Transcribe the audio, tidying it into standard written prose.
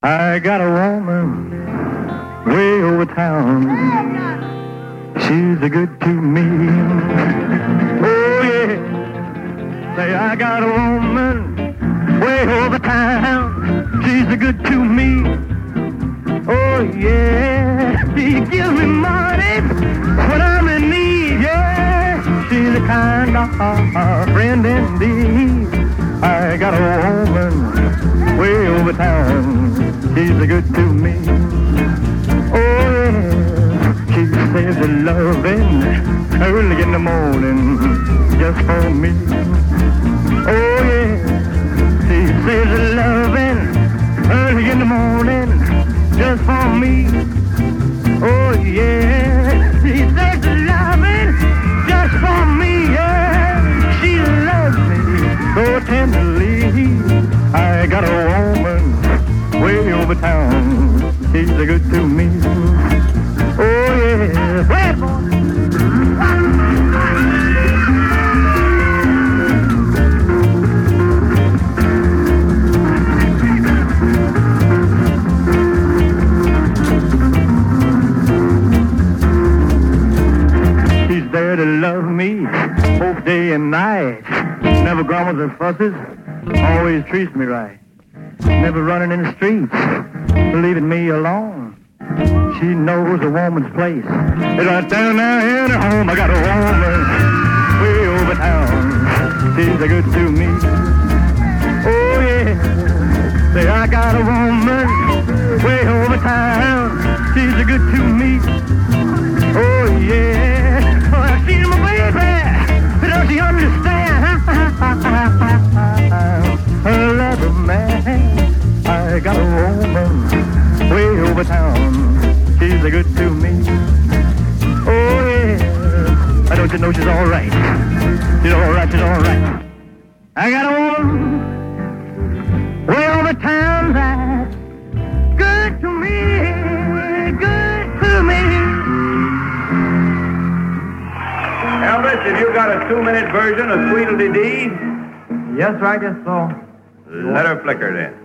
I got a woman way over town. She's a good to me. Oh, yeah. Say, I got a woman way over town. She's a good to me. Oh, yeah. She gives me money when I'm in need. Yeah. She's a kind of friend indeed. I got a woman way over town. She's a good to me. Oh, yeah. She says her loving early in the morning just for me. Oh, yeah. She says her loving early in the morning just for me. Oh, yeah. She says her loving just for me. Yeah. She loves me so tenderly. I got a woman way over town. She's a good to me. Oh, yeah. Bad boy. She's there to love me both day and night. Never grumbles or fusses, always treats me right. Never running in the streets, leaving me alone. She knows a woman's place. It's right down there in her home. I got a woman way over town. She's a good to me. Oh, yeah. Say, I got a woman way over town. She's a good to me. Oh, yeah. Well, she's my baby. Does she understand? Her love of man. I got a woman way over town. She's a good to me. Oh, yeah. I don't you know she's all right. She's all right, she's all right. I got a woman way over town that's good to me, good to me. Elvis, have you got a 2-minute version of Tweedledee Dee? Yes, sir, I guess so. Let her flicker then.